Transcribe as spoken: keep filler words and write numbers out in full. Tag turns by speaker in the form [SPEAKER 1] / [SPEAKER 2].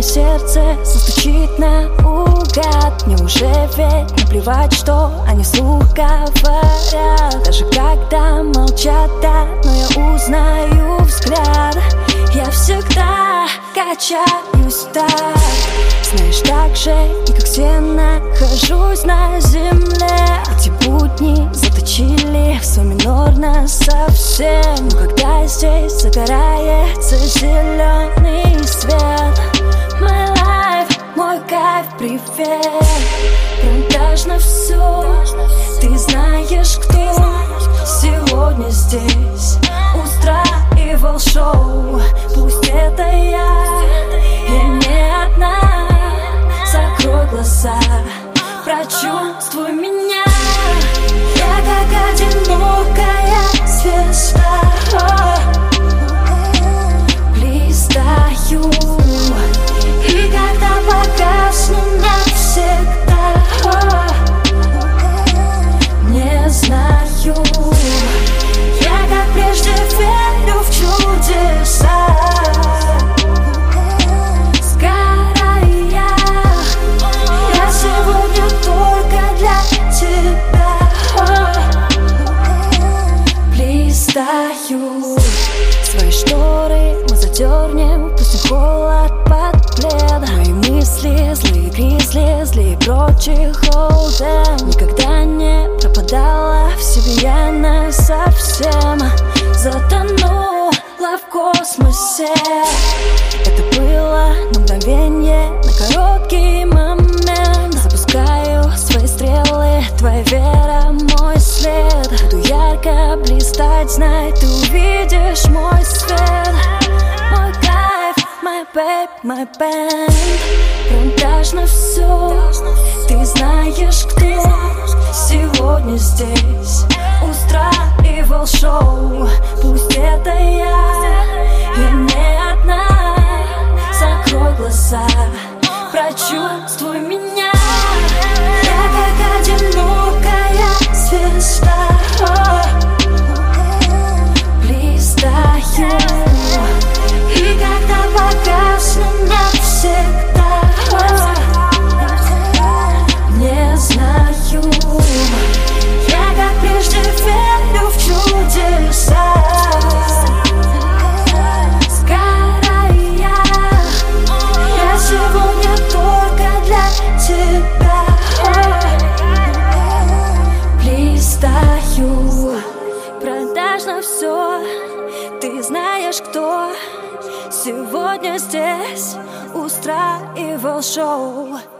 [SPEAKER 1] сердце застучит наугад. Мне уже ведь наплевать, что они вслух говорят. Даже когда молчат, да, но я узнаю взгляд. Я всегда качаюсь так, знаешь, так же, и как все нахожусь на земле. Эти будни заточили в свой минор нас совсем. Но когда здесь загорается зеленый свет, my life, мой кайф, привет. Продажно все, ты знаешь, кто сегодня здесь устраивал шоу. Пусть это я, и не одна. Закрой глаза, прочувствуй меня. Я как одинокая звезда, блистаю. И когда погасну навсегда, не знаю. Я как прежде верю в чудеса. Сгорая, я сегодня только для тебя блистаю. Свои шторы мы задернем, пусть не холод под плед. Мои мысли злые гризли, злые прочих холден. Никогда не пропадала в себе я насовсем. Затонула в космосе. Это было на мгновенье, на короткий момент. Запускаю свои стрелы, твоя вера, мой след. Буду ярко блистать, знай, ты увидишь мой свет. Мой кайф, my babe, my band. Продажно все, ты знаешь, кто сегодня здесь устраивал шоу. Пусть это я, и не одна. Закрой глаза, прочувствуй меня. Я как одинокая звезда, блистаю. И когда погасну навсегда, не знаю. Я как прежде верю в чудеса. Сгорая, я сегодня только для тебя блистаю. Продажно все, ты знаешь, кто сегодня здесь устраивал шоу.